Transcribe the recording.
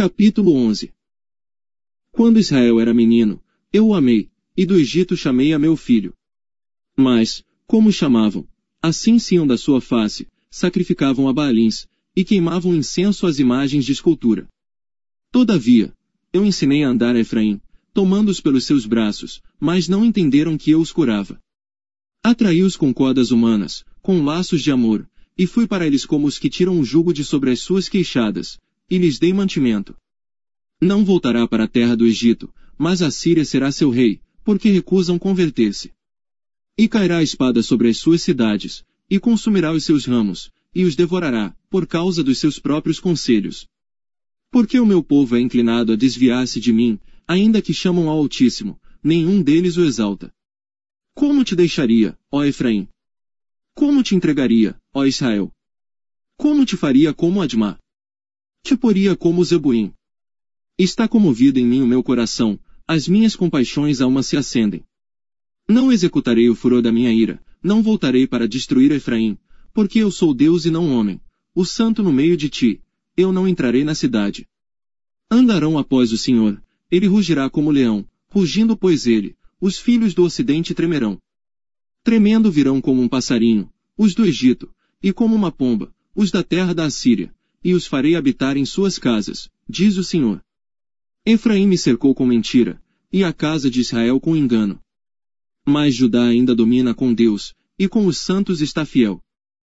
Capítulo 11. Quando Israel era menino, eu o amei, e do Egito chamei a meu filho. Mas, como o chamavam, assim iam da sua face, sacrificavam a Baalins, e queimavam incenso às imagens de escultura. Todavia, eu ensinei a andar a Efraim, tomando-os pelos seus braços, mas não entenderam que eu os curava. Atraí-os com cordas humanas, com laços de amor, e fui para eles como os que tiram o jugo de sobre as suas queixadas, e lhes dei mantimento. Não voltará para a terra do Egito, mas a Síria será seu rei, porque recusam converter-se. E cairá a espada sobre as suas cidades, e consumirá os seus ramos, e os devorará, por causa dos seus próprios conselhos. Porque o meu povo é inclinado a desviar-se de mim, ainda que chamam ao Altíssimo, nenhum deles o exalta. Como te deixaria, ó Efraim? Como te entregaria, ó Israel? Como te faria como Admá? Te poria como Zeboim. Está comovido em mim o meu coração, as minhas compaixões alma se acendem. Não executarei o furor da minha ira, não voltarei para destruir Efraim, porque eu sou Deus e não homem, o santo no meio de ti, eu não entrarei na cidade. Andarão após o Senhor, ele rugirá como leão, rugindo pois ele, os filhos do ocidente tremerão. Tremendo virão como um passarinho, os do Egito, e como uma pomba, os da terra da Assíria, e os farei habitar em suas casas, diz o Senhor. Efraim me cercou com mentira, e a casa de Israel com engano. Mas Judá ainda domina com Deus, e com os santos está fiel.